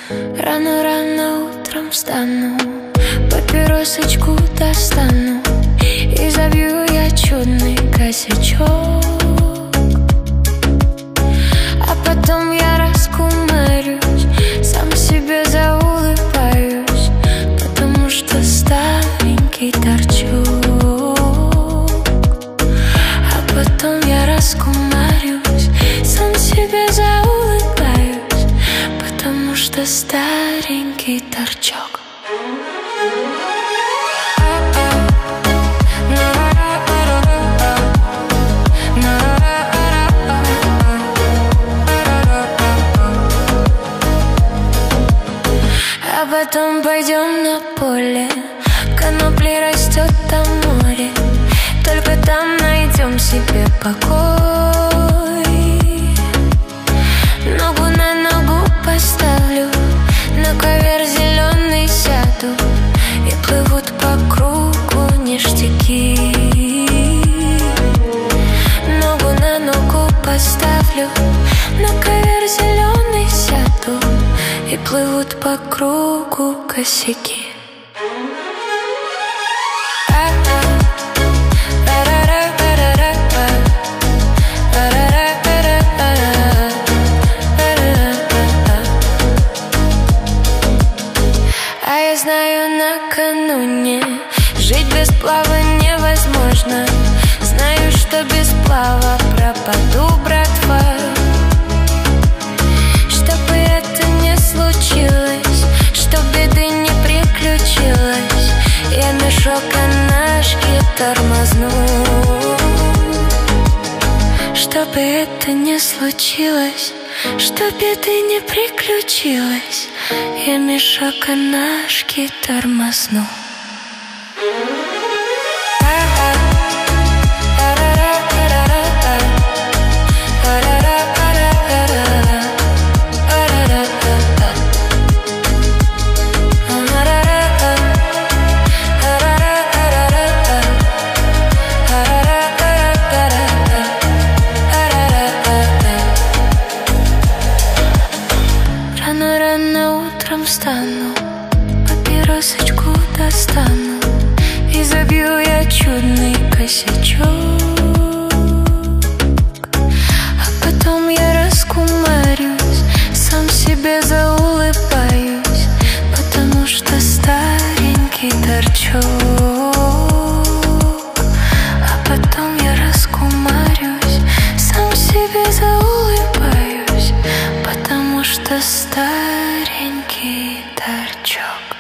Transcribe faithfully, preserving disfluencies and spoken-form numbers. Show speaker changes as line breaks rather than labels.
Рано-рано утром встану, папиросочку достану и забью я чудный косячок. А потом я раскумарюсь, сам себе заулыбаюсь, потому что старенький торчок. А потом я раскумарюсь, сам себе заулыбаюсь, потому что старенький торчок. А потом пойдем на поле, конопли растет там море, только там найдем себе покой. Ногу на ногу поставлю, на ковер зеленый сяду, и плывут по кругу ништяки. Ногу на ногу поставлю, на ковер зеленый сяду, и плывут по кругу косяки. А я знаю, накануне жить без сплава невозможно. Знаю, что без сплава пропаду, братва. Чтобы это не случилось, чтоб беды не приключилось, я мешок канашки тормозну. Чтобы это не случилось, чтоб беды не приключилось, я мешок канашки тормозну. Рано-рано утром встану, папиросочку достану, и забью я чудный косячок. А потом я раскумарюсь, сам себе заулыбаюсь, потому что старенький торчок. А потом я раскумарюсь, сам себе заулыбаюсь, потому что старенький торчок.